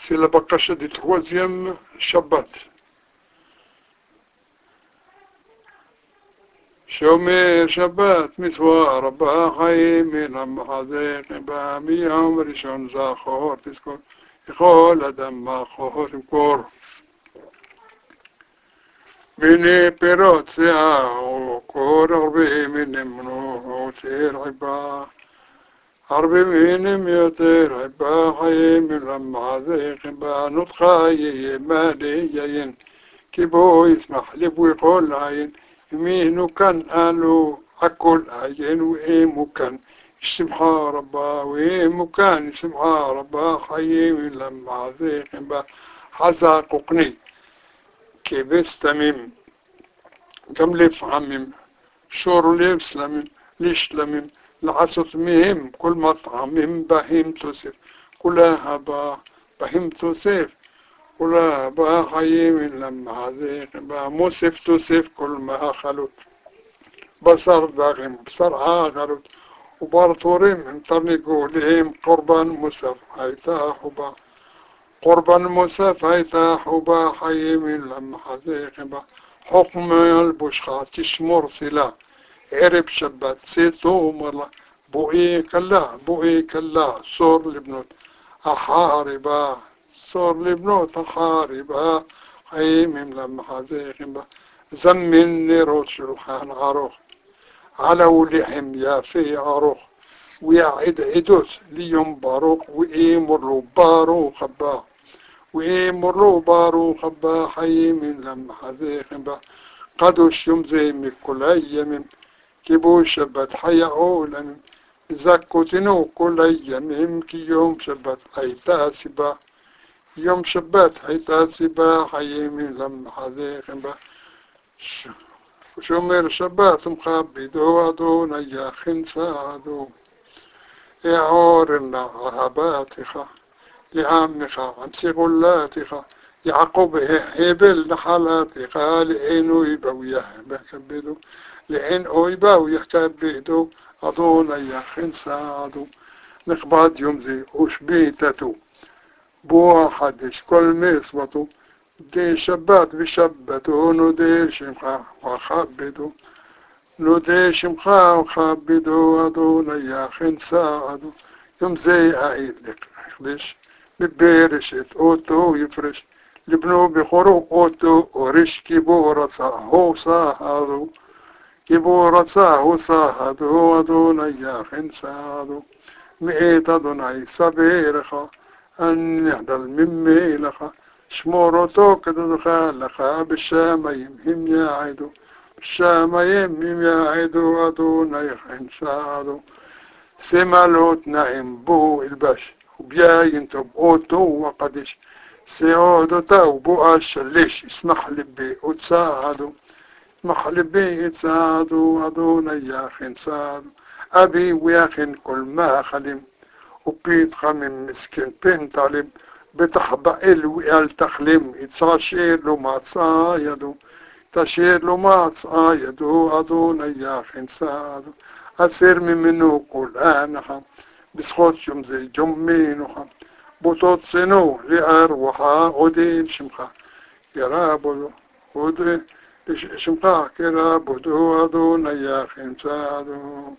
C'est la bakacha du troisième Shabbat. شومر شبات مثوى ربا حي من المحاذق بامي يوم رشون زاخور تذكر يقول أدم خور كور بني بيروت ساعة كور أربي من منو تير عبا أربي من ميوتير عبا حي من المحاذق بانطخاي مالي جاين كيبو يسمح لي ويقول عين مينو كان قالوا أكل عين وإيمو كان اسمها ربا وإيمو كان اسمها ربا حييم لما ذيق با حزاققني كيبس تميم كم لفهمم شور لبسلمم ليش لمم لعصت مهم كل مطعمم بهم توسف كلها با بهم توسف كلها با حييم لما ذيق با موسف توسف كل ما خلوت بصر داغم بصر عاغرت وبارطوريم انطرنقوا لهم قربان مسف هيتا حبا قربان مسف هيتا حبا حييم لما حذيق با حكم البشخة تشمر سلا عرب شبات سيتو مرلا بوئي كلا صور لبنوت أحاربا صور لبنوت أحاربا حييم لما حذيق با زمن نيروت شلحان عروخ على ولحم يا في عروخ ويعد عدوت ليوم باروخ وإيمروا باروخ با وإيمروا باروخ با حي من لما حذيق با قدوش يوم زي كل أيام كيبو شبت حي أولا زكوتنو كل أيام كي يوم شبت حيتاسبا يوم شبت حيتاسبا حي من لما حذيق با شمر شبات مخبدو أدون يا خنسادو يعورنا عهباتخا لعمخا عن سغلاتخا يعقب هبل نحلاتخا لعينو يباو يهبكبدو لعينو يباو يهكبدو أدون يا خنسادو نقبض يمزي أشبيتتو بو حدش كل مصبتو دي شبات بشبتو ندير شمخا وخبدو ندير شمخا وخبدو أدون يا خنسادو يوم زي عيد لك خليش ببيرشت أوتو يفرش لبنو بخروق أوتو ورش كيبو رصاهو صاهدو كيبو رصاهو صاهدو أدون يا خنسادو مئت أدوني سبيرخا أن يحدل ممي لخا شمورتو كدخا لخا بالشاميم هم يعيدو بالشاميم هم يعيدو أدون يخنسادو سمالوت نعم بو الباش وبياين تبقوتو وقدش سيعودو تاو بو أشليش اسمح لبي وتساعدو اسمح لبي تساعدو أدون يخنسادو أبي وياخن كل ما خلم وبيت خمم مسكين بين طالب بتحبق الوئال تخلم يتشير له ما تصايدو تشير له ما تصايدو أدون يا خنسادو أسير منه كل آنها بسخوت يوم زي جمينها بطوط سنو لأروحا ودين شمخا كرابو ودين شمخا كرابو أدون يا خنسادو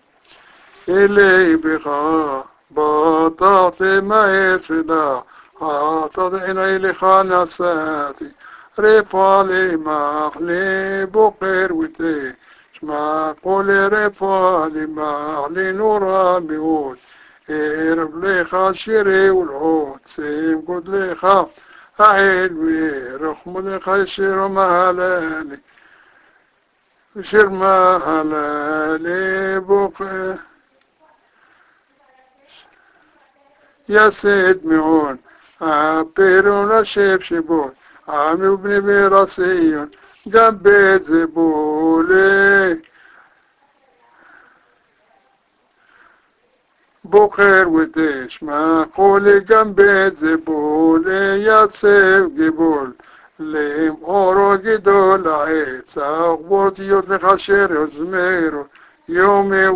إلي بخا بطاط ما يسدا عطد إلي لخانساتي رفالي مخلي بقير وتي شما قولي رفالي مخلي نورا بيوت إرب لي خاشري والعود سيم قد لي خاف أعيلوي رخم لي خاشر مهلالي شر مهلالي بقير يا سيد ميون عبيرون شبشبون عمي وبني براسيون جنبي زبولي بخير وديش ما قولي جنبي زبولي يا سيف جبول ليم أورو جدول عيد ساقبوت يوتني خشير وزميرو يومي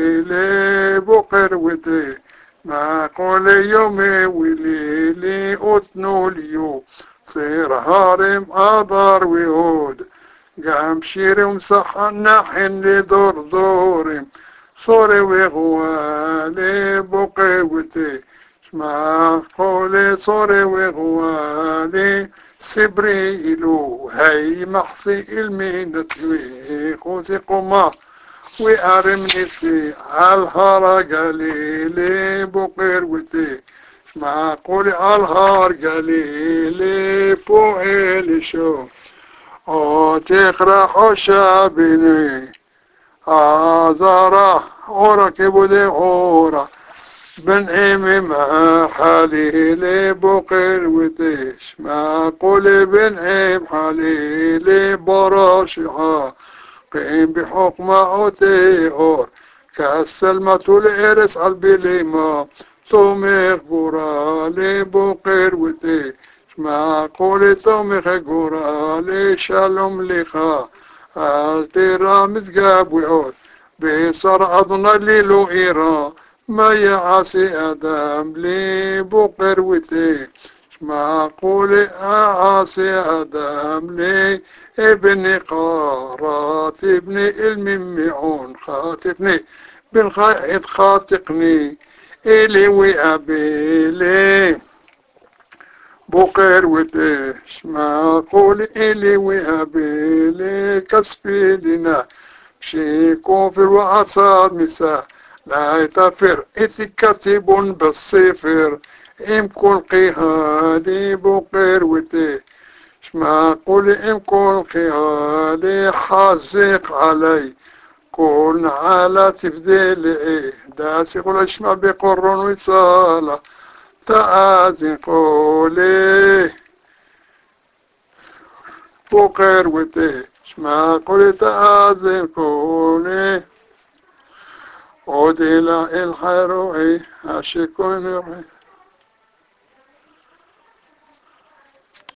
وليلي بخير وديش ما قولي يومي وليلي وتنوليو صير هارم آذار ويهود قام شيرم صحنا حين لدور دورم صوري وغوالي بقوتي شما قولي صوري وغوالي سبريلو هاي محصي المينتوي خوزي قما وأرمنسي عالهار قليلي بقروتي شما قولي عالهار قليلي بوهيلي شو او تقرأ حشابيني آذارة أورا كبودي أورا بن إيمي ما حالي لي بقر وتيش ما قولي بن إيم حالي لي براشحا قيم بحكم أوتي أور كالسلمة الإرس عالبليما توميخ برا لي بقر وتيش ما قولي توميخ برا لي شالوم لخا التيرا متقاب وعود بصر أضنا ليلو إيران ما يعاسي أدم لي بقر وتي ما قولي أعاسي أدم لي ابن قارات ابن الممعون خاطفني بالخيط خاطقني إلي وأبي لي بقر وتيش ما قولي إلي وأبي لي كسبي لنا شي كوفر وعصار مساء لا يتفر إذ كاتب بالصفر إم كل قهالي بقر وتيش ما قولي إم كل قهالي حازق علي كون على تفديلي داسي قول اشمع بقرن وصالة تآذن قولي بقر وتيش ما قولي تآذن قولي ودي لا الحروعي عشقون